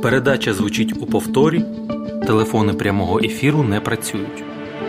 Передача звучить у повторі. Телефони прямого ефіру не працюють.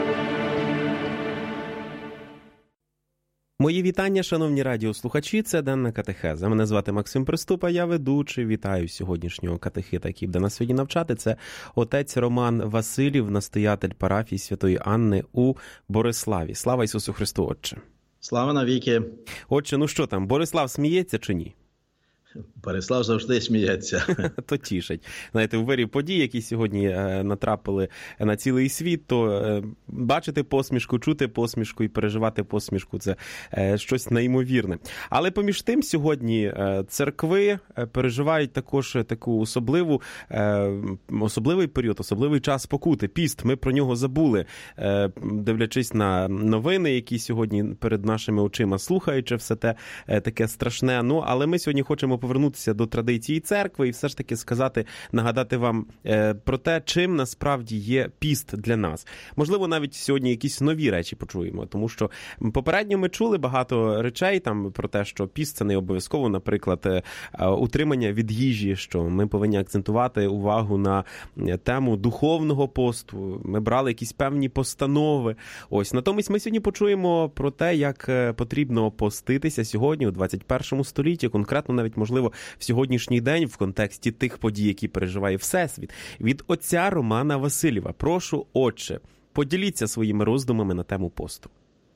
Мої вітання, шановні радіослухачі, це денна катехеза. Мене звати Максим Приступа, я ведучий. Вітаю сьогоднішнього катехита, який буде нас сьогодні навчати. Це отець Роман Василів, настоятель парафії Святої Анни у Бориславі. Слава Ісусу Христу, Отче! Слава навіки! Отче, ну що там, Борислав сміється чи ні? Борислав завжди сміється. То тішить. Знаєте, у вирі подій, які сьогодні натрапили на цілий світ, то бачити посмішку, чути посмішку і переживати посмішку – це щось неймовірне. Але поміж тим сьогодні церкви переживають також таку особливий період, особливий час покути, піст. Ми про нього забули, дивлячись на новини, які сьогодні перед нашими очима, слухаючи все те таке страшне. Ну, але ми сьогодні хочемо повернутися до традиції церкви і все ж таки сказати, нагадати вам про те, чим насправді є піст для нас. Можливо, навіть сьогодні якісь нові речі почуємо, тому що попередньо ми чули багато речей там про те, що піст – це не обов'язково, наприклад, утримання від їжі, що ми повинні акцентувати увагу на тему духовного посту. Ми брали якісь певні постанови. Ось, натомість ми сьогодні почуємо про те, як потрібно поститися сьогодні у 21 столітті, конкретно навіть, можливо, в сьогоднішній день в контексті тих подій, які переживає Всесвіт. Від отця Романа Василєва. Прошу, Отче, поділіться своїми роздумами на тему посту.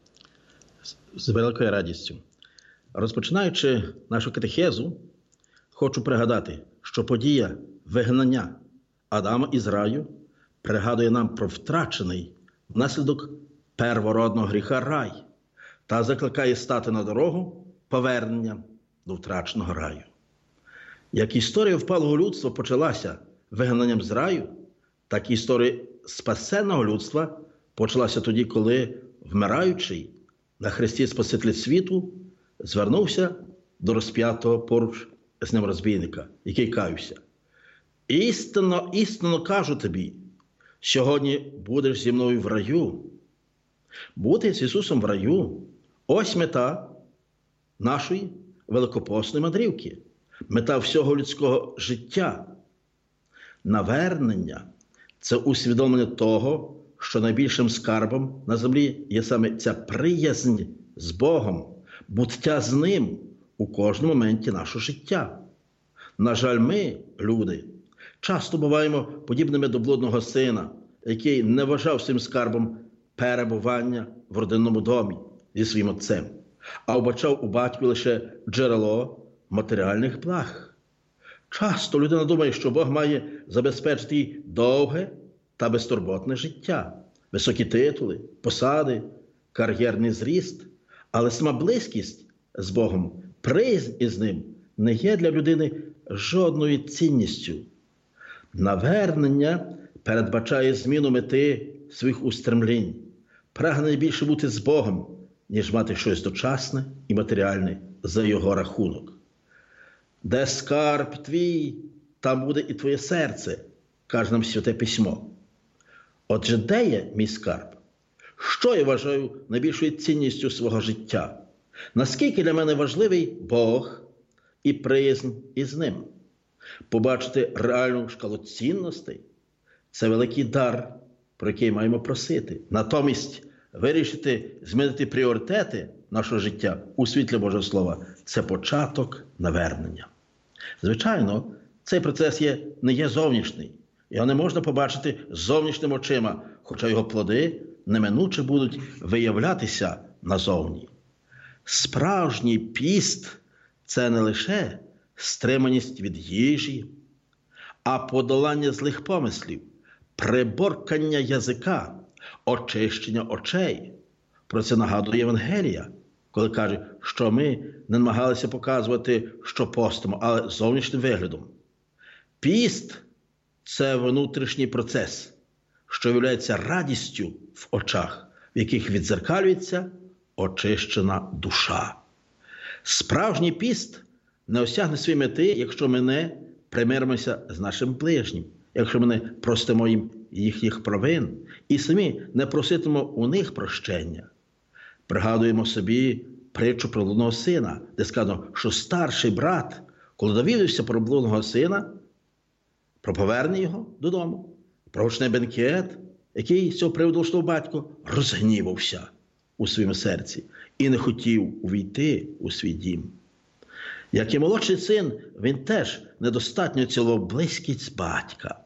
З великою радістю. Розпочинаючи нашу катехезу, хочу пригадати, що подія вигнання Адама із раю пригадує нам про втрачений внаслідок первородного гріха рай та закликає стати на дорогу повернення до втраченого раю. Як історія впалого людства почалася вигнанням з раю, так і історія спасенного людства почалася тоді, коли вмираючий на хресті Спаситель світу звернувся до розп'ятого поруч з ним розбійника, який каявся. Істинно, істинно кажу тобі, сьогодні будеш зі мною в раю. Бути з Ісусом в раю – ось мета нашої великопосної мандрівки, мета всього людського життя. Навернення – це усвідомлення того, що найбільшим скарбом на землі є саме ця приязнь з Богом, буття з Ним у кожному моменті нашого життя. На жаль, ми, люди, часто буваємо подібними до блудного сина, який не вважав своїм скарбом перебування в родинному домі зі своїм отцем, а вбачав у батьку лише джерело матеріальних благ. Часто людина думає, що Бог має забезпечити їй довге та безтурботне життя, високі титули, посади, кар'єрний зріст, але сама близькість з Богом, приязнь із Ним не є для людини жодною цінністю. Навернення передбачає зміну мети своїх устремлінь, прагне більше бути з Богом, ніж мати щось дочасне і матеріальне за його рахунок. Де скарб твій, там буде і твоє серце, каже нам Святе Письмо. Отже, де є мій скарб? Що я вважаю найбільшою цінністю свого життя? Наскільки для мене важливий Бог і приязнь із Ним? Побачити реальну шкалу цінностей – це великий дар, про який маємо просити. Натомість вирішити змінити пріоритети нашого життя у світлі Божого Слова – це початок навернення. Звичайно, цей процес не є зовнішній. Його не можна побачити зовнішніми очима, хоча його плоди неминуче будуть виявлятися назовні. Справжній піст – це не лише стриманість від їжі, а подолання злих помислів, приборкання язика, очищення очей. Про це нагадує Євангелія, коли каже, що ми не намагалися показувати, що постимо, але зовнішнім виглядом. Піст – це внутрішній процес, що виявляється радістю в очах, в яких віддзеркалюється очищена душа. Справжній піст не осягне свої мети, якщо ми не примиримося з нашим ближнім, якщо ми не простимо їм їхніх провин і самі не проситимо у них прощення. Пригадуємо собі притчу про блудного сина, де сказано, що старший брат, коли довідався про блудного сина, про повернення його додому, про гучний бенкет, який з цього приводу влаштував батько, розгнівався у своєму серці і не хотів увійти у свій дім. Як і молодший син, він теж недостатньо цілував близькість батька.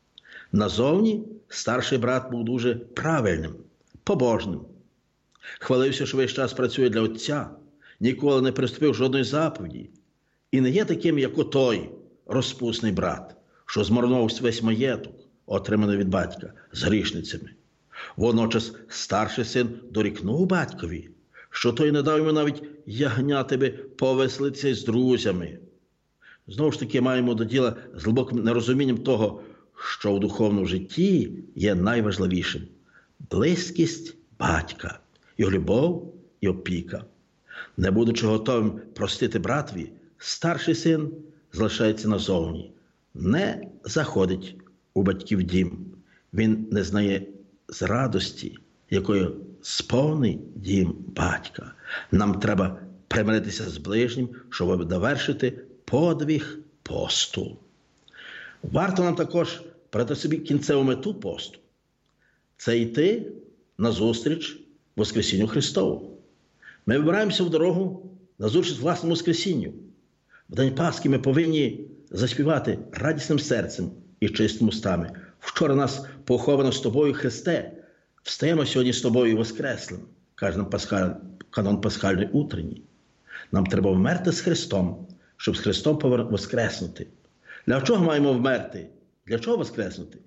Назовні старший брат був дуже правильним, побожним. Хвалився, що весь час працює для отця, ніколи не приступив жодної заповіді. І не є таким, як отой розпусний брат, що змарнував весь маєток, отриманий від батька, з грішницями. Водночас старший син дорікнув батькові, що той не дав йому навіть ягнятиби повеселитися з друзями. Знову ж таки, маємо до діла з глибоким нерозумінням того, що в духовному житті є найважливішим – близькість батька, його любов і опіка. Не будучи готовим простити братові, старший син залишається назовні, не заходить у батьків дім. Він не знає з радості, якою сповний дім батька. Нам треба примиритися з ближнім, щоб довершити подвиг посту. Варто нам також передати собі кінцеву мету посту. Це йти назустріч Воскресінню Христову. Ми вибираємося в дорогу назустріч власному Воскресінню. В День Пасхи ми повинні заспівати радісним серцем і чистими устами. Вчора нас поховано з тобою, Христе. Встаємо сьогодні з тобою воскреслим, каже нам канон Пасхальної утренній. Нам треба вмерти з Христом, щоб з Христом воскреснути. Для чого маємо вмерти? Для чого воскреснути?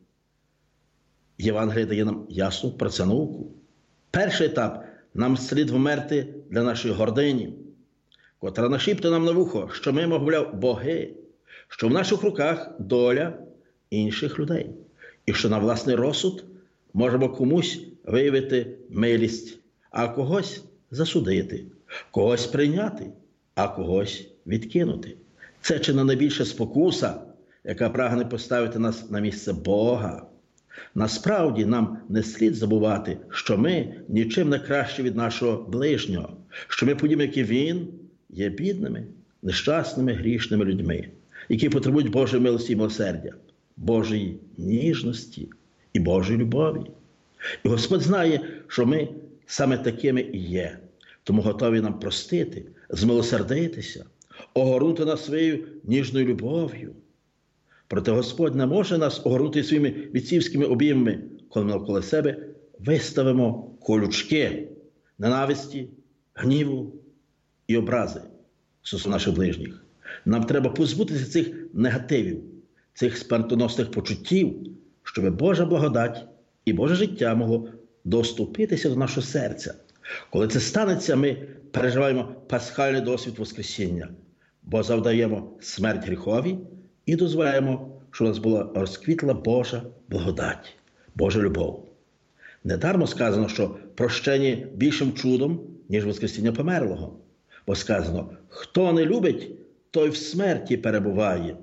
Євангеліє дає нам ясну про це науку. Перший етап – нам слід вмерти для нашої гордині, котра нашіптує нам на вухо, що ми, мовляв, боги, що в наших руках доля інших людей, і що на власний розсуд можемо комусь виявити милість, а когось засудити, когось прийняти, а когось відкинути. Це чи не найбільша спокуса, яка прагне поставити нас на місце Бога. Насправді нам не слід забувати, що ми нічим не кращі від нашого ближнього, що ми, подібні, як і він, є бідними, нещасними, грішними людьми, які потребують Божої милості і милосердя, Божої ніжності і Божої любові. І Господь знає, що ми саме такими і є, тому готові нам простити, змилосердитися, огорнути нас своєю ніжною любов'ю. Проте Господь не може нас огорнути своїми відцівськими обіймами, коли ми навколо себе виставимо колючки ненависті, гніву і образи стосовно наших ближніх. Нам треба позбутися цих негативів, цих смертоносних почуттів, щоб Божа благодать і Боже життя могло доступитися до нашого серця. Коли це станеться, ми переживаємо пасхальний досвід Воскресіння, бо завдаємо смерть гріхові і дозволяємо, щоб у нас була розквітла Божа благодать, Божа любов. Недармо сказано, що прощення більшим чудом, ніж Воскресіння померлого. Бо сказано, хто не любить, той в смерті перебуває.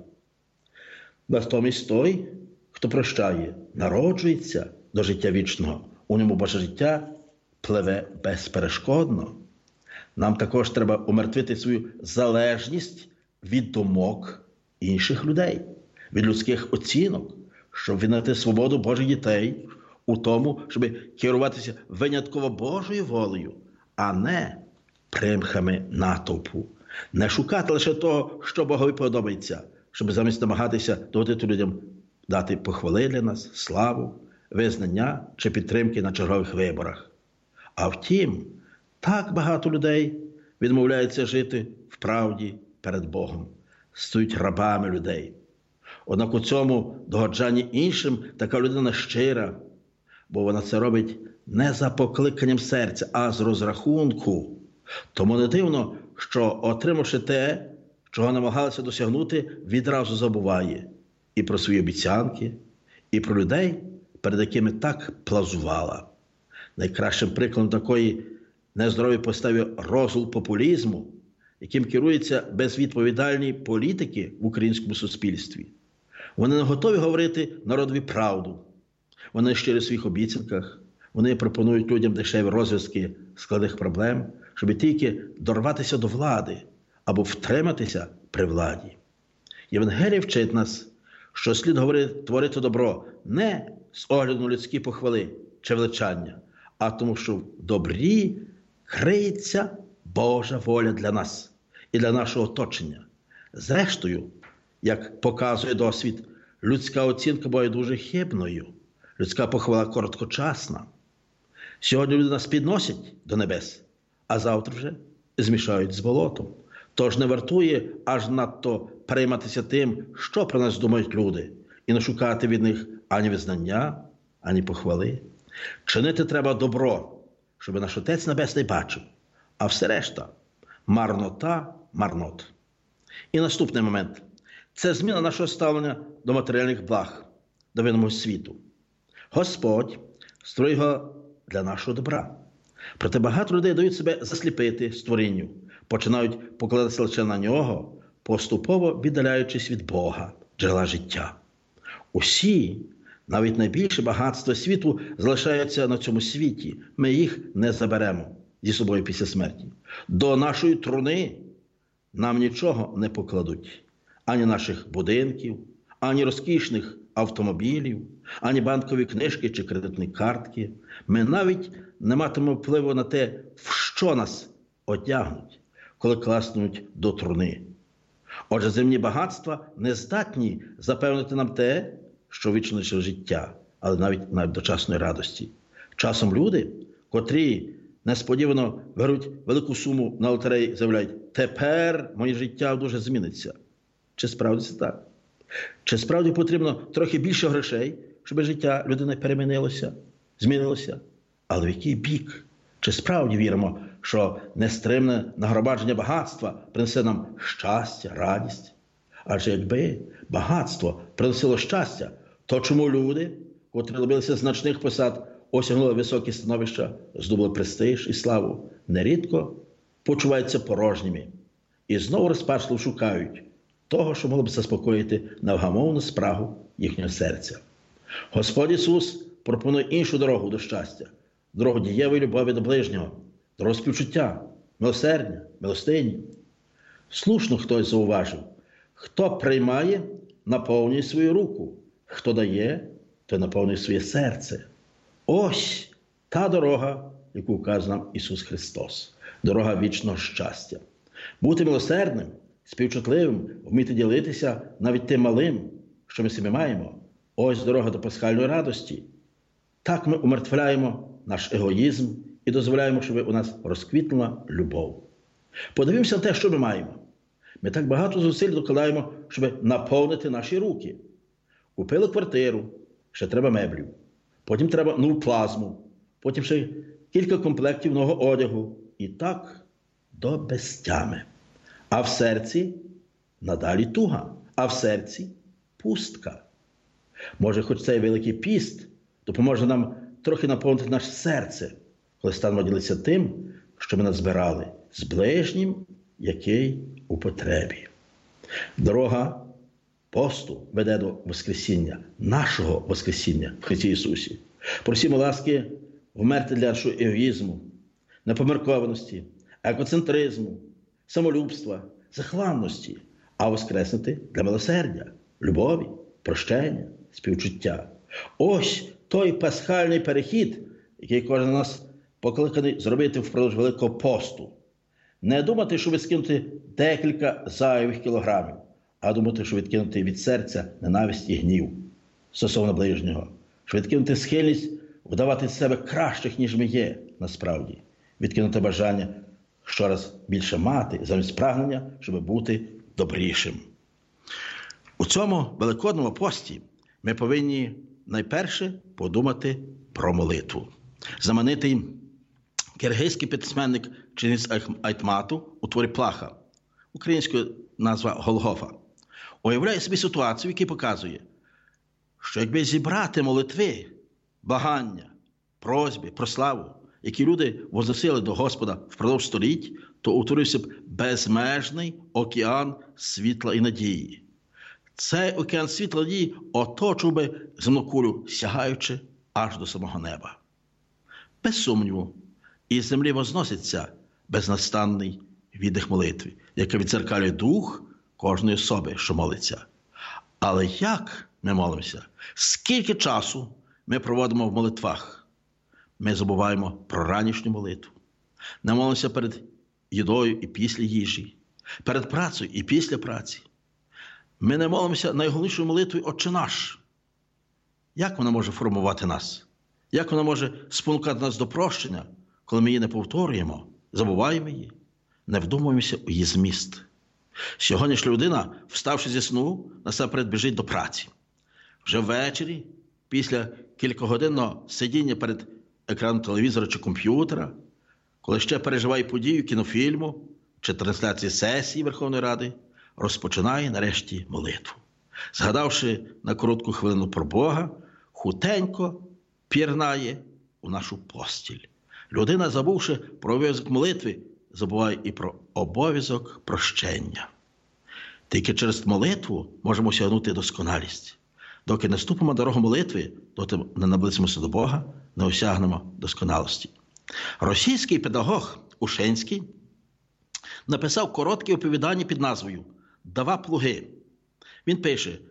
Натомість той, хто прощає, народжується до життя вічного. У ньому Боже життя пливе безперешкодно. Нам також треба умертвити свою залежність від думок інших людей, від людських оцінок, щоб віднайти свободу Божих дітей у тому, щоб керуватися винятково Божою волею, а не примхами натовпу. Не шукати лише того, що Богові подобається, щоб замість намагатися догодити людям дати похвали для нас, славу, визнання чи підтримки на чергових виборах. А втім, так багато людей відмовляються жити в правді перед Богом, стають рабами людей. Однак у цьому догоджанні іншим така людина щира, бо вона це робить не за покликанням серця, а з розрахунку. Тому не дивно, що, отримавши те, чого намагалася досягнути, відразу забуває і про свої обіцянки, і про людей, перед якими так плазувала. Найкращим прикладом такої нездорової постави розгул популізму, яким керуються безвідповідальні політики в українському суспільстві. Вони не готові говорити народові правду. Вони щирі в своїх обіцянках. Вони пропонують людям дешеві розв'язки складних проблем, щоб тільки дорватися до влади або втриматися при владі. Євангелія вчить нас, що слід творити добро не з огляду на людські похвали чи величання, а тому, що в добрі криється Божа воля для нас і для нашого оточення. Зрештою, як показує досвід, людська оцінка буває дуже хибною, людська похвала короткочасна. Сьогодні люди нас підносять до небес, а завтра вже змішають з болотом. Тож не вартує аж надто перейматися тим, що про нас думають люди, і не шукати від них ані визнання, ані похвали. Чинити треба добро, щоб наш Отець Небесний бачив, а все решта – марнота марнот. І наступний момент – це зміна нашого ставлення до матеріальних благ, до видимого світу. Господь створив його для нашого добра. Проте багато людей дають себе засліпити створінню, починають покладатися лише на нього, поступово віддаляючись від Бога, джерела життя. Усі, навіть найбільше багатства світу, залишаються на цьому світі. Ми їх не заберемо зі собою після смерті. До нашої труни нам нічого не покладуть. Ані наших будинків, ані розкішних автомобілів, ані банкові книжки чи кредитні картки. Ми навіть не матимемо впливу на те, в що нас одягнуть, коли класнуть до труни. Отже, земні багатства не здатні запевнити нам те, що вічне життя, але навіть дочасної радості. Часом люди, котрі несподівано беруть велику суму на лотереї, заявляють: тепер моє життя дуже зміниться. Чи справді це так? Чи справді потрібно трохи більше грошей, щоб життя людини перемінилося, змінилося? Але в який бік? Чи справді віримо, що нестримне нагромадження багатства принесе нам щастя, радість? Адже якби багатство приносило щастя, то чому люди, котрі добилися значних посад, осягнули високі становища, здобули престиж і славу, нерідко почуваються порожніми і знову розпачливо шукають того, що могло б заспокоїти невгамовну спрагу їхнього серця? Господь Ісус пропонує іншу дорогу до щастя, дорогу дієвої любові до ближнього, дорогу співчуття, милосердя, милостині. Слушно хтось зауважив: хто приймає, наповнює свою руку, хто дає, той наповнює своє серце. Ось та дорога, яку вказує нам Ісус Христос. Дорога вічного щастя. Бути милосердним, співчутливим, вміти ділитися навіть тим малим, що ми собі маємо. Ось дорога до пасхальної радості. Так ми умертвляємо наш егоїзм і дозволяємо, щоб у нас розквітнула любов. Подивімося на те, що ми маємо. Ми так багато зусиль докладаємо, щоб наповнити наші руки. Купили квартиру, ще треба меблів. Потім треба нову плазму. Потім ще кілька комплектів нового одягу. І так до безтями. А в серці надалі туга. А в серці пустка. Може, хоч цей Великий піст допоможе нам трохи наповнити наше серце, коли станемо ділитися тим, що ми назбирали, з ближнім, який у потребі. Дорога посту веде до Воскресіння, нашого Воскресіння в Христі Ісусі. Просімо ласки вмерти для нашого егоїзму, непоміркованості, екоцентризму, самолюбства, захланності, а воскреснути для милосердя, любові, прощення, співчуття. Ось той пасхальний перехід, який кожен з нас покликаний зробити впродовж Великого посту. Не думати, що відкинути декілька зайвих кілограмів, а думати, що відкинути від серця ненависть і гнів стосовно ближнього, що відкинути схильність вдавати з себе кращих, ніж ми є насправді, відкинути бажання щораз більше мати, замість прагнення, щоб бути добрішим. У цьому Великодному пості ми повинні найперше подумати про молитву. Знаменитий киргизький письменник Чингіз Айтматов у творі «Плаха», українською назва «Голгофа», уявляє собі ситуацію, яка показує, що якби зібрати молитви, благання, просьби про славу, які люди возносили до Господа впродовж століть, то утворився б безмежний океан світла і надії. Цей океан світла і надії оточив би земну кулю, сягаючи аж до самого неба. Без сумніву, із землі возноситься безнастанний віддих молитви, яка віддзеркалює дух кожної особи, що молиться. Але як ми молимося? Скільки часу ми проводимо в молитвах? Ми забуваємо про ранішню молитву. Не молимося перед їдою і після їжі, перед працею і після праці. Ми не молимося найголовнішою молитвою «Отче наш». Як вона може формувати нас? Як вона може спонукати нас до прощення, коли ми її не повторюємо, забуваємо її, не вдумуємося у її зміст? Сьогоднішня людина, вставши зі сну, насамперед біжить до праці. Вже ввечері, після кількогодинного сидіння перед екраном телевізора чи комп'ютера, коли ще переживає подію кінофільму чи трансляції сесії Верховної Ради, розпочинає нарешті молитву. Згадавши на коротку хвилину про Бога, хутенько пірнає у нашу постіль. Людина, забувши про обов'язок молитви, забуває і про обов'язок прощення. Тільки через молитву можемо осягнути досконалість. Доки не ступимо дорогу молитви, доки не наблизимося до Бога, не осягнемо досконалості. Російський педагог Ушинський написав коротке оповідання під назвою «Два плуги». Він пише,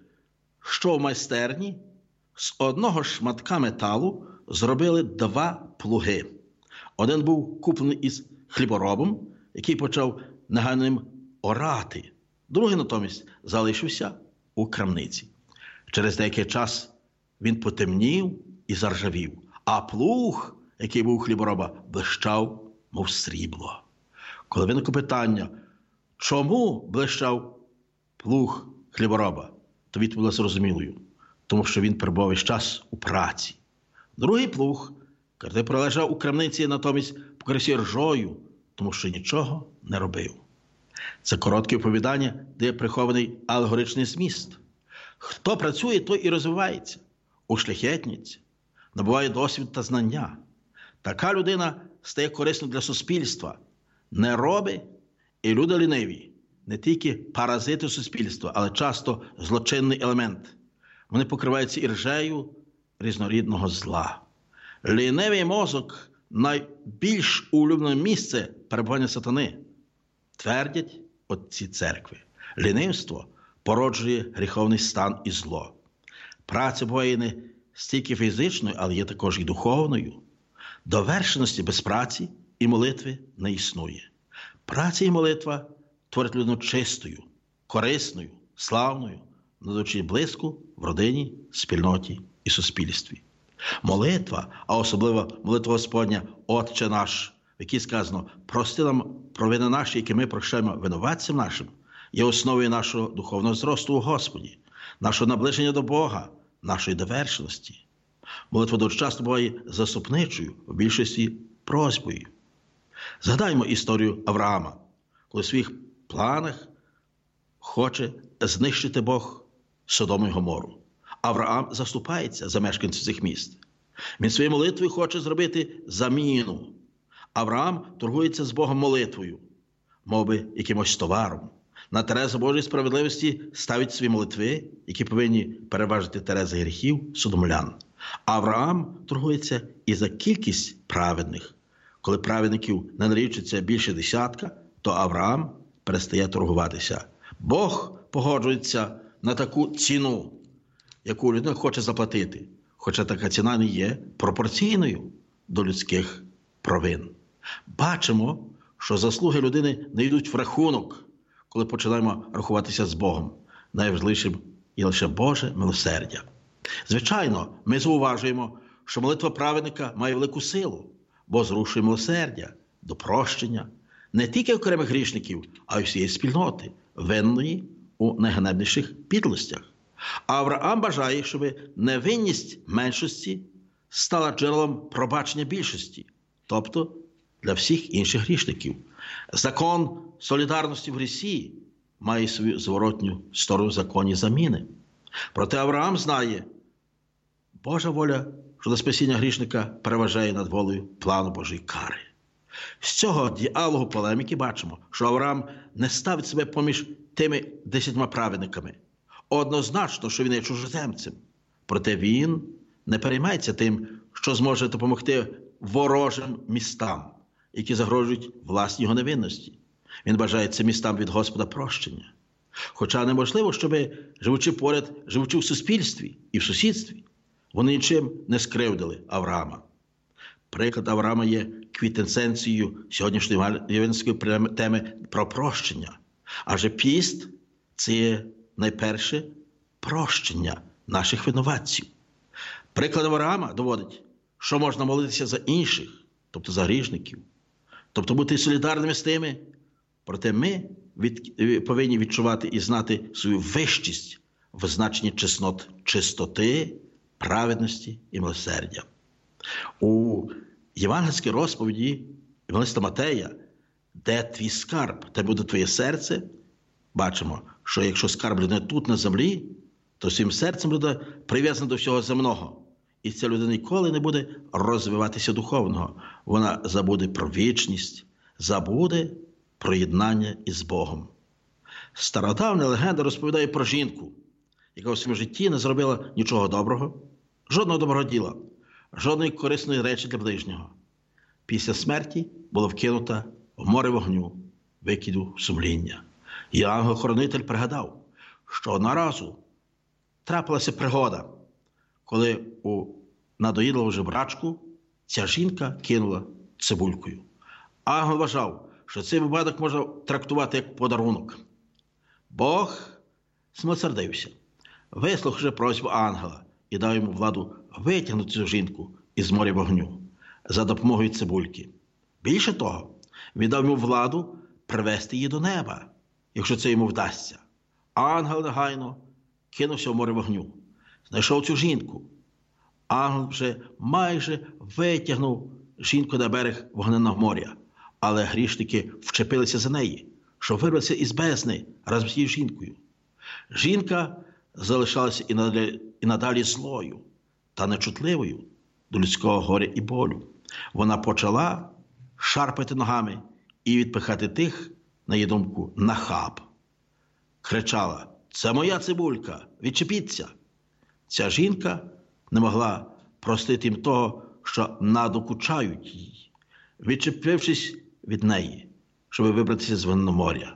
що в майстерні з одного шматка металу зробили два плуги. Один був куплений із хліборобом, який почав негайно ним орати. Другий натомість залишився у крамниці. Через деякий час він потемнів і заржавів, а плуг, який був у хлібороба, блищав, мов срібло. Коли виникло питання, чому блищав плуг хлібороба, то відповідь була зрозумілою, тому що він перебував весь час у праці. Другий плуг, коли пролежав у крамниці, натомість покрився ржою, тому що нічого не робив. Це коротке оповідання, де прихований алегоричний зміст. Хто працює, той і розвивається, ушляхетніться, набуває досвід та знання. Така людина стає корисною для суспільства. Нероби і люди ліниві – не тільки паразити суспільства, але часто злочинний елемент. Вони покриваються іржею різнорідного зла. Лінивий мозок – найбільш улюблене місце перебування сатани, твердять отці церкви. Лінивство породжує гріховний стан і зло. Праця буває не стільки фізичною, але є також і духовною. Довершеності без праці і молитви не існує. Праця і молитва творять людину чистою, корисною, славною, надаючи блиску в родині, спільноті і суспільстві. Молитва, а особливо молитва Господня «Отче наш», в якій сказано «Прости нам провини наші, які ми прощаємо винуватцям нашим», є основою нашого духовного зросту у Господі, нашого наближення до Бога, нашої довершеності. Молитва дуже часто буває заступничою, в більшості просьбою. Згадаймо історію Авраама, коли в своїх планах хоче знищити Бог Содому і Гомору. Авраам заступається за мешканців цих міст. Він своєю молитвою хоче зробити заміну. Авраам торгується з Богом молитвою, мовби якимось товаром. На терези Божої справедливості ставить свої молитви, які повинні переважити терези гріхів содомлян. Авраам торгується і за кількість праведних. Коли праведників не налічується більше десятка, то Авраам перестає торгуватися. Бог погоджується на таку ціну, яку людина хоче заплатити, хоча така ціна не є пропорційною до людських провин. Бачимо, що заслуги людини не йдуть в рахунок, коли починаємо рахуватися з Богом. Найважливішим є лише Боже милосердя. Звичайно, ми зауважуємо, що молитва праведника має велику силу, бо зрушує милосердя до прощення не тільки окремих грішників, а й всієї спільноти, винної у найганебніших підлостях. А Авраам бажає, щоб невинність меншості стала джерелом пробачення більшості, тобто для всіх інших грішників. Закон солідарності в грісі має свою зворотню сторону в законі заміни. Проте Авраам знає, Божа воля щодо спасіння грішника переважає над волею плану Божої кари. З цього діалогу полеміки бачимо, що Авраам не ставить себе поміж тими 10 праведниками. Однозначно, що він є чужоземцем. Проте він не переймається тим, що зможе допомогти ворожим містам, які загрожують власній його невинності. Він бажає цим містам від Господа прощення. Хоча неможливо, щоб, живучи поряд, живучи в суспільстві і в сусідстві, вони нічим не скривдили Авраама. Приклад Авраама є квінтесенцією сьогоднішньої євангельської теми про прощення. Адже піст – це є найперше прощення наших винуватців. Приклад Авраама доводить, що можна молитися за інших, тобто за грішників, тобто бути солідарними з тими. Проте ми повинні відчувати і знати свою вищість в значенні чистоти, праведності і милосердя. У євангельській розповіді Євангелиста Матея «Де твій скарб, те буде твоє серце», бачимо, що якщо скарб людини тут на землі, то своїм серцем буде прив'язана до всього земного. І ця людина ніколи не буде розвиватися духовного. Вона забуде про вічність, забуде про єднання із Богом. Стародавня легенда розповідає про жінку, яка у своєму житті не зробила нічого доброго, жодного доброго діла, жодної корисної речі для ближнього. Після смерті була вкинута в море вогню, викиду сумління. І ангел-хоронитель пригадав, що одного разу трапилася пригода, коли у надоїдливу жебрачку ця жінка кинула цибулькою. Ангел вважав, що цей випадок можна трактувати як подарунок. Бог змилосердився, вислухавши просьбу ангела і дав йому владу витягнути цю жінку із моря вогню за допомогою цибульки. Більше того, він дав йому владу привести її до неба, якщо це йому вдасться. Ангел негайно кинувся в море вогню, знайшов цю жінку. Ангел вже майже витягнув жінку на берег вогненного моря, але грішники вчепилися за неї, щоб вирватися із бездни разом з цією жінкою. Жінка залишалася і надалі злою та нечутливою до людського горя і болю. Вона почала шарпати ногами і відпихати тих, на її думку, нахаб. Кричала: «Це моя цибулька, відчепіться!» Ця жінка не могла простити їм того, що надокучають їй, відчепившись від неї, щоб вибратися з винного моря.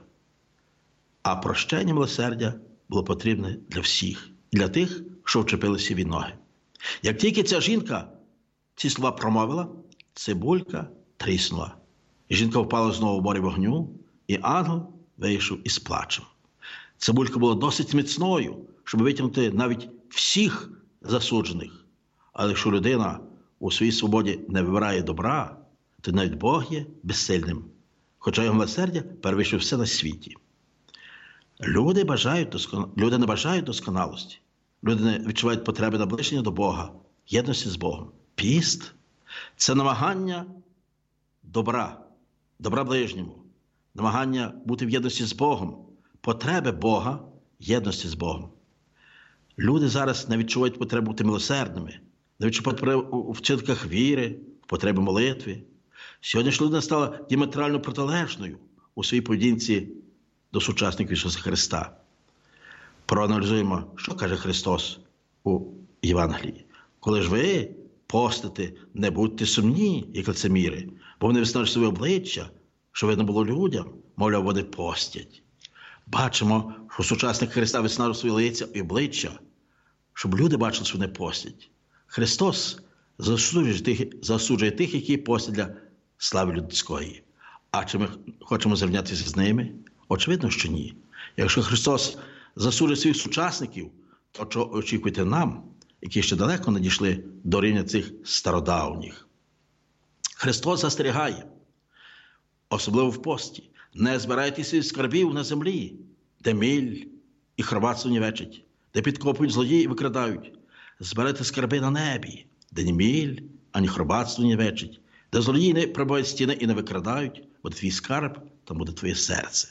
А прощення милосердя було потрібне для всіх, для тих, що вчепилися від ноги. Як тільки ця жінка ці слова промовила, цибулька тріснула. Жінка впала знову в море вогню, і ангел вийшов із плачем. Цибулька була досить міцною, щоб витягнути навіть всіх засуджених. Але якщо людина у своїй свободі не вибирає добра, то навіть Бог є безсильним, хоча його милосердя перевищує все на світі. Люди не бажають досконалості. Люди не відчувають потреби наближення до Бога, єдності з Богом. Піст – це намагання добра ближньому, намагання бути в єдності з Богом, потреби Бога, єдності з Богом. Люди зараз не відчувають потреби бути милосердними, не відчувають потреби у вчинках віри, в потребі молитви. Сьогоднішня людина стала діаметрально протилежною у своїй поведінці до сучасників Ісуса Христа. Проаналізуємо, що каже Христос у Євангелії. Коли ж ви постите, не будьте сумні, як лицеміри, бо вони виснажують своє обличчя, що видно було людям, мовляв, вони постять. Бачимо, що сучасник Христа виснажує своє лиця і обличчя, щоб люди бачили, що вони постять. Христос засуджує тих, які постять для слави людської. А чи ми хочемо зрівнятися з ними? Очевидно, що ні. Якщо Христос засуджує своїх сучасників, то чого очікуєте нам, які ще далеко не дійшли до рівня цих стародавніх? Христос застерігає, особливо в пості: не збирайте своїх скарбів на землі, де міль і хробатство нівечать, де підкопують злодії і викрадають. Збирайте скарби на небі, де ні міль, ані хробатство нівечать, де злодії не пробивають стіни і не викрадають, буде твій скарб, там буде твоє серце.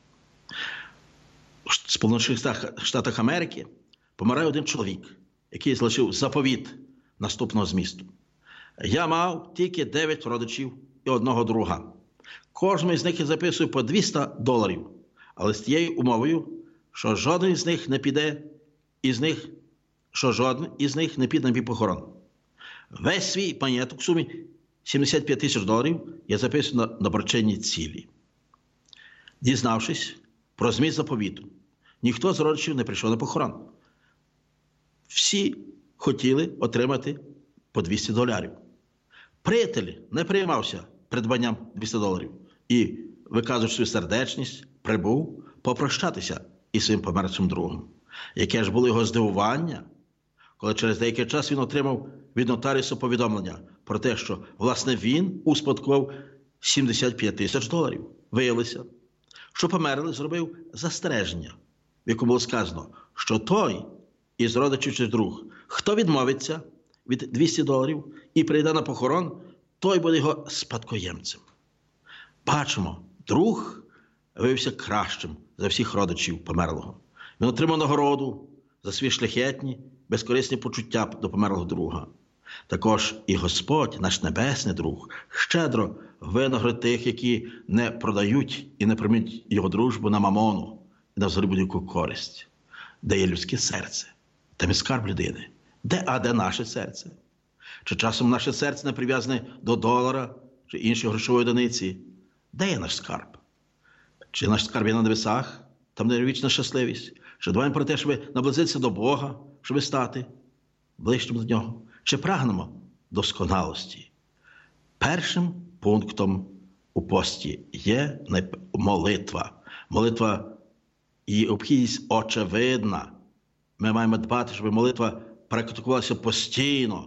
В Сполучених Штатах Америки помирає один чоловік, який залишив заповіт наступного змісту: «Я мав тільки 9 родичів і одного друга. Кожному із них я записую по $200, але з тією умовою, що жоден із них не піде на мій похорон. Весь свій маєток в сумі $75,000 я записую на доброчинні цілі». Дізнавшись про зміст заповіту, Ніхто з родичів не прийшов на похорон. Всі хотіли отримати по $200. Приятель не переймався придбанням $200 і, виказуючи свою сердечність, прибув попрощатися із своїм померлим другом. Яке ж було його здивування, коли через деякий час він отримав від нотаріуса повідомлення про те, що, власне, він успадкував $75 000. Виявилося, що померлий зробив застереження, в якому було сказано, що той із родичів чи друг, хто відмовиться від $200 і прийде на похорон, той буде його спадкоємцем. Бачимо, друг виявився кращим за всіх родичів померлого. Він отримав нагороду за свої шляхетні, безкорисні почуття до померлого друга. Також і Господь, наш небесний друг, щедро винагородить тих, які не продають і не примінюють його дружбу на мамону і на взагалі будь-яку користь. Де є людське серце, там і скарб людини. Де наше серце? Чи часом наше серце не прив'язане до долара чи іншої грошової одиниці? Де є наш скарб? Чи наш скарб є на небесах, там де вічна щасливість? Чи дбаємо про те, щоб наблизитися до Бога, щоб стати ближчим до Нього? Чи прагнемо досконалості? Першим пунктом у пості є молитва. Молитва, її обхідність очевидна. Ми маємо дбати, щоб молитва практикувалася постійно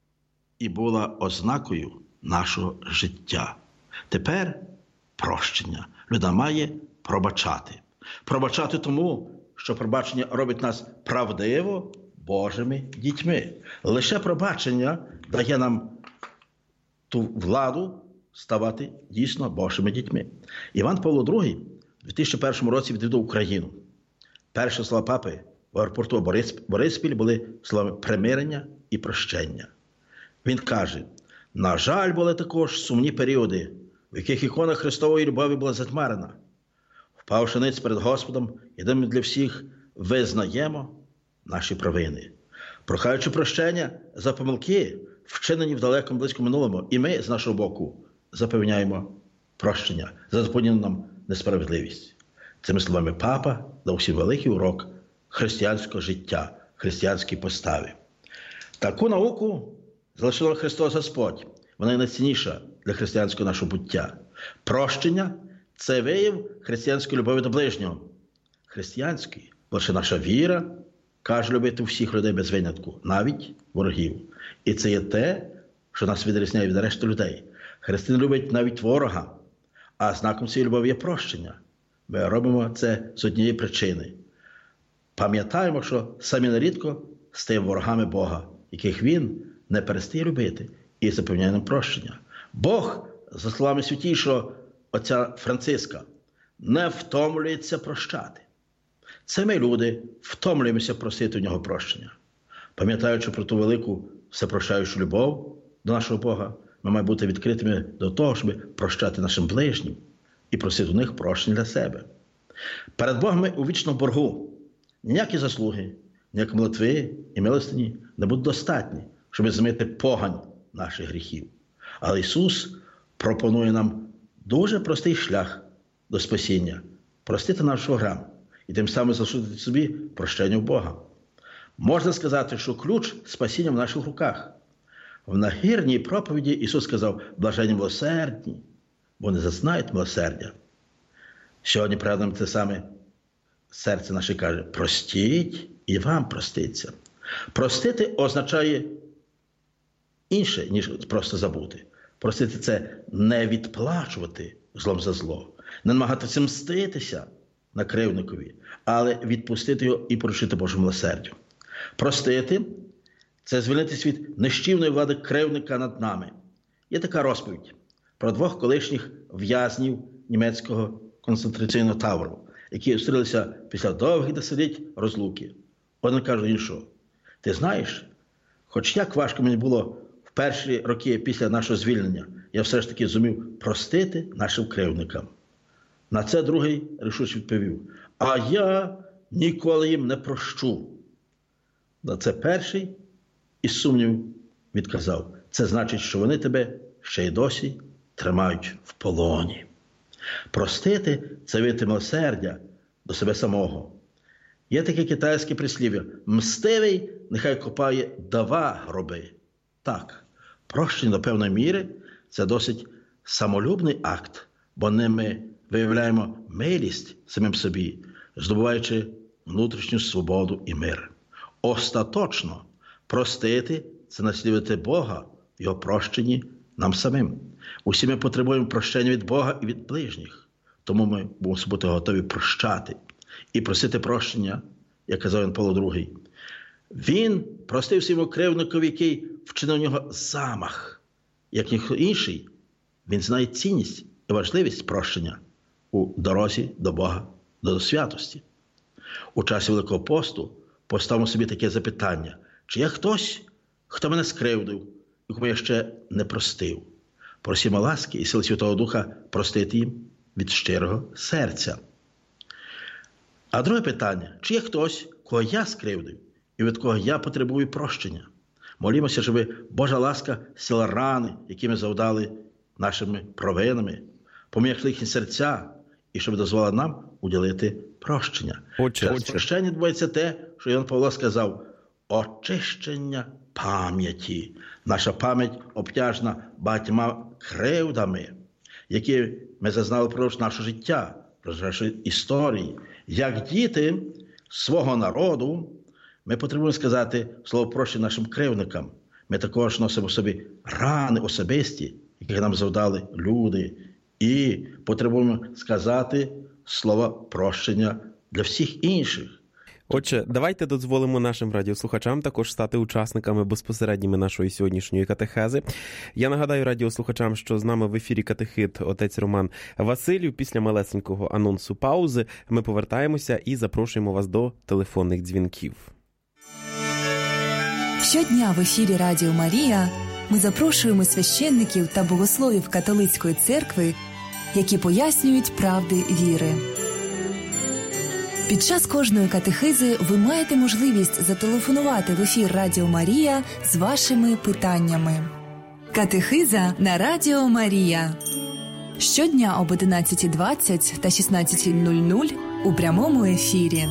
і була ознакою нашого життя. Тепер прощення. Людина має пробачати. Пробачати тому, що пробачення робить нас правдиво Божими дітьми. Лише пробачення дає нам ту владу ставати дійсно Божими дітьми. Іван Павло II у 2001 році відвідав Україну. Перші слова папи в аеропорту Бориспіль були словами примирення і прощення. Він каже, на жаль, були також сумні періоди, в яких ікона Христової любові була затьмарена. Впавши ниць перед Господом, єдиним для всіх, визнаємо наші провини. Прохаючи прощення за помилки, вчинені в далекому близькому минулому, і ми, з нашого боку, запевняємо прощення за заподіяну нам несправедливість. Цими словами папа дав всім великий урок християнського життя, християнській поставі. Таку науку залишила Христос Господь. Вона найцінніша для християнського нашого буття. Прощення – це вияв християнської любові до ближнього. Християнської, бо лише наша віра каже любити всіх людей без винятку, навіть ворогів. І це є те, що нас відрізняє від решти людей. Християни люблять навіть ворога, а знаком цієї любові є прощення. Ми робимо це з однієї причини. Пам'ятаємо, що самі нерідко стаємо ворогами Бога, яких Він не перестає любити і запевняє нам прощення. Бог, за словами святішого отця Франциска, не втомлюється прощати. Це ми, люди, втомлюємося просити у нього прощення. Пам'ятаючи про ту велику всепрощаючу любов до нашого Бога, ми маємо бути відкритими до того, щоб прощати нашим ближнім і просити у них прощення для себе. Перед Богом ми у вічному боргу. Ніякі заслуги, ніякі молитви і милостині не будуть достатні, щоб змити погань наших гріхів. Але Ісус пропонує нам дуже простий шлях до спасіння – простити наш грам і тим самим залишити собі прощення в Бога. Можна сказати, що ключ спасіння в наших руках. В нагірній проповіді Ісус сказав «блаженні милосердні, бо не зазнають милосердя». Сьогодні пригадуємо те саме серце наше каже «простіть і вам проститься». Простити означає інше, ніж просто забути. Простити – це не відплачувати злом за зло, не намагатися мститися на кривдникові, але відпустити його і поручити Божому милосердю. Простити – це звільнитися від нищівної влади кривдника над нами. Є така розповідь про двох колишніх в'язнів німецького концентраційного табору, які зустрілися після довгих десятиліть розлуки. Один каже іншого: «Ти знаєш, хоч як важко мені було в перші роки після нашого звільнення, я все ж таки зумів простити нашим кривдникам». На це другий рішуче відповів: «А я ніколи їм не прощу». На це перший із сумнівів відказав: «Це значить, що вони тебе ще й досі тримають в полоні». Простити – це виявити милосердя до себе самого. Є таке китайське прислів'я: мстивий нехай копає 2 гроби. Так, прощення до певної міри – це досить самолюбний акт, бо ним ми виявляємо милість самим собі, здобуваючи внутрішню свободу і мир. Остаточно простити – це наслідувати Бога в Його прощенні нам самим. Усі ми потребуємо прощення від Бога і від ближніх, тому ми мусимо бути готові прощати і просити прощення, як казав Ян Павло II. Він простив своєму кривдникові, який вчинив у нього замах. Як ніхто інший, він знає цінність і важливість прощення у дорозі до Бога, до святості. У часі Великого посту поставимо собі таке запитання: чи є хтось, хто мене скривдив, і кому я ще не простив? Просімо ласки і сили Святого Духа простити їм від щирого серця. А друге питання: чи є хтось, кого я скривдив, і від кого я потребую прощення? Молімося, щоб Божа ласка зціла рани, які ми завдали нашими провинами, пом'якшила їхні серця, і щоб дозволила нам уділити прощення. Через прощення відбувається те, що Ян Павло сказав: очищення пам'яті. Наша пам'ять обтяжена багатьма кривдами, які ми зазнали впродовж нашого життя, про нашої історії. Як діти свого народу, ми потребуємо сказати слово прощення нашим кривдникам. Ми також носимо в собі рани особисті, які нам завдали люди, і потребуємо сказати слово прощення для всіх інших. Отже, давайте дозволимо нашим радіослухачам також стати учасниками безпосередніми нашої сьогоднішньої катехези. Я нагадаю радіослухачам, що з нами в ефірі катехит отець Роман Василів. Після малесенького анонсу паузи ми повертаємося і запрошуємо вас до телефонних дзвінків. Щодня в ефірі Радіо Марія ми запрошуємо священників та богословів католицької церкви, які пояснюють правди віри. Під час кожної катехизи ви маєте можливість зателефонувати в ефір Радіо Марія з вашими питаннями. Катехиза на Радіо Марія. Щодня об 11:20 та 16:00 у прямому ефірі.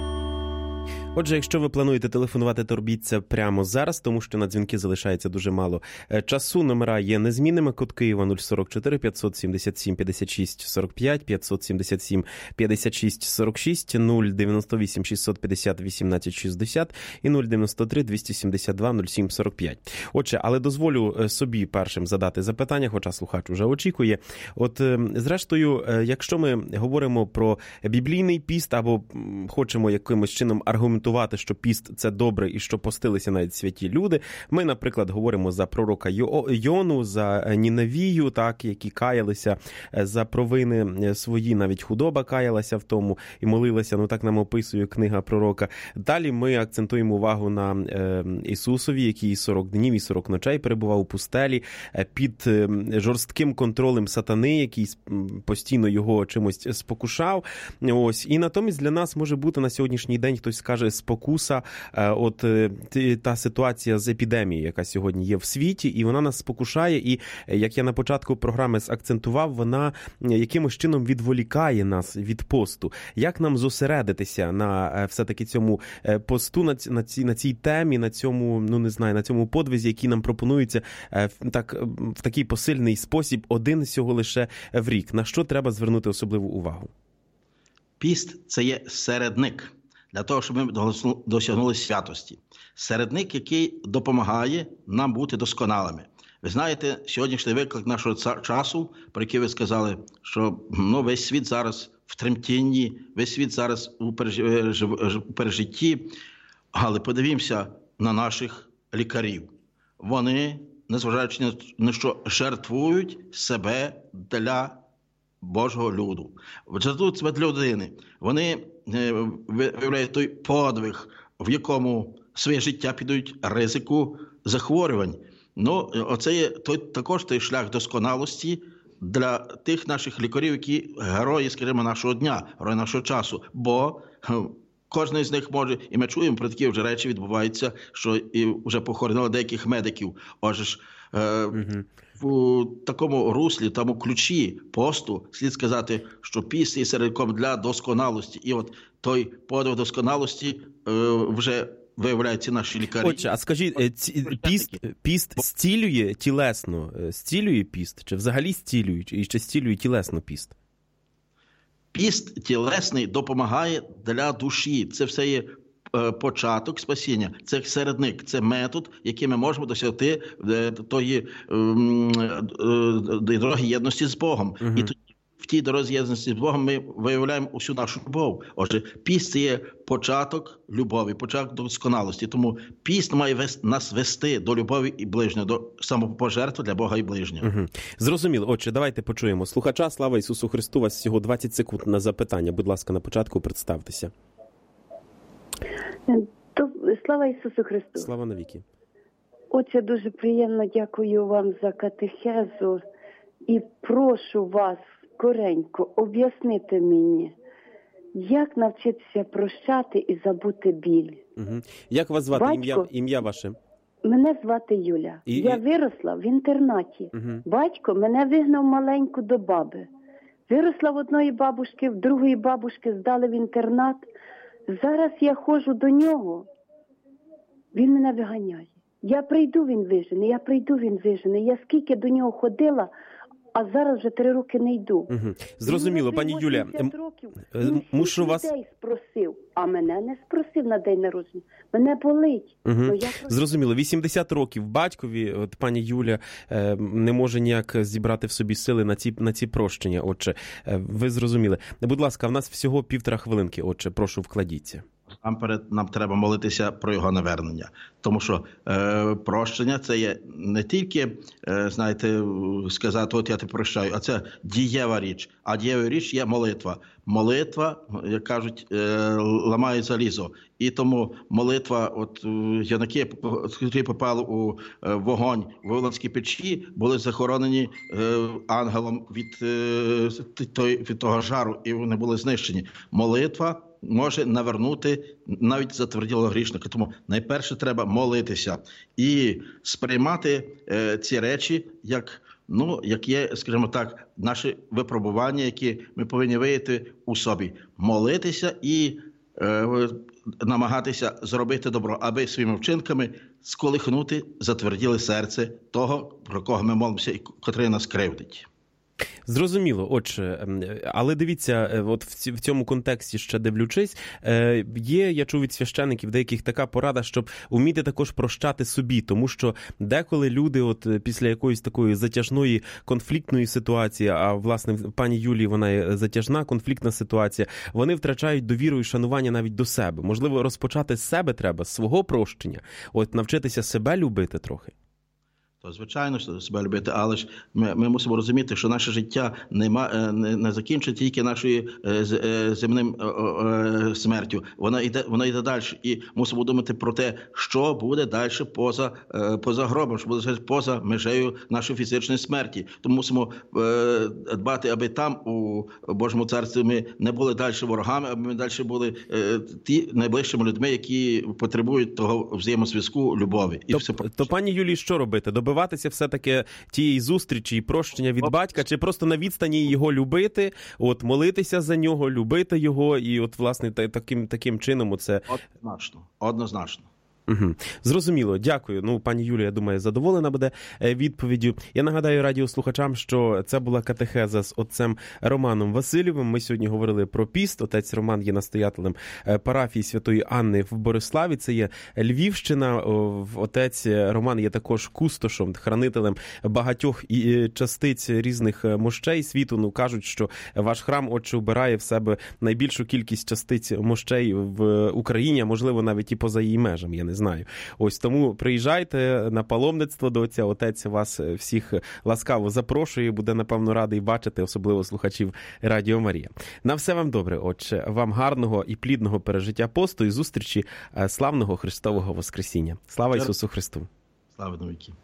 Отже, якщо ви плануєте телефонувати, то робіть це прямо зараз, тому що на дзвінки залишається дуже мало часу. Номера є незмінними. Код Києва 044 577 56 45, 577 56 46, 098 650 18 60 і 093 272 07 45. Отже, але дозволю собі першим задати запитання, хоча слухач уже очікує. От, зрештою, якщо ми говоримо про біблійний піст або хочемо якимось чином аргументувати, що піст – це добре і що постилися навіть святі люди. Ми, наприклад, говоримо за пророка Йону, за Ніневію, так, які каялися за провини свої, навіть худоба каялася в тому і молилася, ну так нам описує книга пророка. Далі ми акцентуємо увагу на Ісусові, який 40 днів і 40 ночей перебував у пустелі під жорстким контролем сатани, який постійно його чимось спокушав. Ось. І натомість для нас може бути на сьогоднішній день, хтось скаже, спокуса, от та ситуація з епідемією, яка сьогодні є в світі, і вона нас спокушає, і, як я на початку програми акцентував, вона якимось чином відволікає нас від посту. Як нам зосередитися на все-таки цьому посту, на цій темі, на цьому, ну не знаю, на цьому подвизі, який нам пропонується в такий посильний спосіб один всього лише в рік? На що треба звернути особливу увагу? Піст – це є середник для того, щоб ми досягнули святості. Середник, який допомагає нам бути досконалими. Ви знаєте, сьогоднішній виклик нашого часу, про який ви сказали, що весь світ зараз в тремтінні, весь світ зараз у пережитті. Але подивімося на наших лікарів. Вони, незважаючи на що, жертвують себе для Божого люду. Жертвують себе для людини. Вони виявляють той подвиг, в якому своє життя підуть ризику захворювань. Ну, оце є також той шлях досконалості для тих наших лікарів, які герої, скажімо, нашого дня, герої нашого часу. Бо кожен з них може, і ми чуємо про такі вже речі відбуваються, що і вже похоронили деяких медиків. Отже ж, В такому руслі, тому ключі посту, слід сказати, що піст є середником для досконалості. І от той подвиг досконалості вже виявляють ці наші лікарі. Отже, а скажіть, піст зцілює тілесно? Зцілює піст? Чи взагалі зцілює? І чи зцілює тілесно піст? Піст тілесний допомагає для душі. Це все є початок спасіння. Це середник, це метод, яким ми можемо досягти тої дороги єдності з Богом. І тоді в тій дорозі єдності з Богом ми виявляємо усю нашу любов. Отже, піст – це є початок любові, початок досконалості. Тому піст має нас вести до любові і ближнього, до самопожертви для Бога і ближнього. Зрозуміло. Отже, давайте почуємо слухача. Слава Ісусу Христу! У вас всього 20 секунд на запитання. Будь ласка, на початку представтеся. Слава Ісусу Христу! Слава навіки! Отче, дуже приємно, дякую вам за катехезу і прошу вас коренько об'яснити мені, як навчитися прощати і забути біль. Як вас звати? Ім'я ваше? Мене звати Юля. Я виросла в інтернаті. Батько мене вигнав маленьку до баби. Виросла в одної бабушки, в другої бабушки здали в інтернат. Зараз я ходжу до нього, він мене виганяє. Я прийду, він вижене, я прийду, він вижене. Я скільки до нього ходила, а зараз вже 3 роки не йду. Зрозуміло, пані Юля. Мушу вас... людей спросив, а мене не спросив на день народження. Мене болить. Зрозуміло, 80 років батькові, от пані Юля не може ніяк зібрати в собі сили на ці прощення. Отже, ви зрозуміли. Будь ласка, в нас всього 1,5 хвилинки. Отже, прошу, вкладіться. Нам треба молитися про його навернення. Тому що прощення – це є не тільки, знаєте, сказати, от я тебе прощаю, а це дієва річ. А дієва річ є молитва. Молитва, як кажуть, ламає залізо. І тому молитва, от юнаки, які попали у вогонь в Вавилонській печі, були захоронені ангелом від того жару, і вони були знищені. Молитва може навернути навіть затверділого грішника. Тому найперше треба молитися і сприймати ці речі як є, скажімо так, наші випробування, які ми повинні виявити у собі. Молитися і намагатися зробити добро, аби своїми вчинками сколихнути затверділе серце того, про кого ми молимося і котрий нас кривдить. Зрозуміло. Отже, але дивіться, от в цьому контексті ще дивлячись, є, я чув від священиків деяких така порада, щоб вміти також прощати собі, тому що деколи люди от після якоїсь такої затяжної конфліктної ситуації, а власне пані Юлії вона є затяжна конфліктна ситуація, вони втрачають довіру і шанування навіть до себе. Можливо, розпочати з себе треба, з свого прощення, от навчитися себе любити трохи. То, звичайно, що себе любити, але ж ми мусимо розуміти, що наше життя не закінчиться тільки нашою земним смертю. Вона йде далі. І мусимо думати про те, що буде далі поза гробом, що буде поза межею нашої фізичної смерті. Тому мусимо дбати, аби там, у Божому Царстві, ми не були далі ворогами, аби ми далі були ті найближчими людьми, які потребують того взаємозв'язку, любові. То пані Юлії, що робити? Добиватися все-таки тієї зустрічі і прощення від батька, чи просто на відстані його любити, от молитися за нього, любити його, і от, власне, таким чином оце... Однозначно. Зрозуміло, дякую. Пані Юлія, я думаю, задоволена буде відповіддю. Я нагадаю радіослухачам, що це була катехеза з отцем Романом Васильєвим. Ми сьогодні говорили про піст. Отець Роман є настоятелем парафії Святої Анни в Бориславі. Це є Львівщина. Отець Роман є також кустошом, хранителем багатьох частиць різних мощей світу. Кажуть, що ваш храм, отче, вбирає в себе найбільшу кількість частиць мощей в Україні, а можливо навіть і поза її межами. Я не знаю. Ось тому приїжджайте на паломництво до отця. Отець вас всіх ласкаво запрошує. Буде, напевно, радий бачити, особливо слухачів Радіо Марія. На все вам добре, отче. Вам гарного і плідного пережиття посту і зустрічі славного Христового Воскресіння. Слава Ісусу Христу! Слава навіки!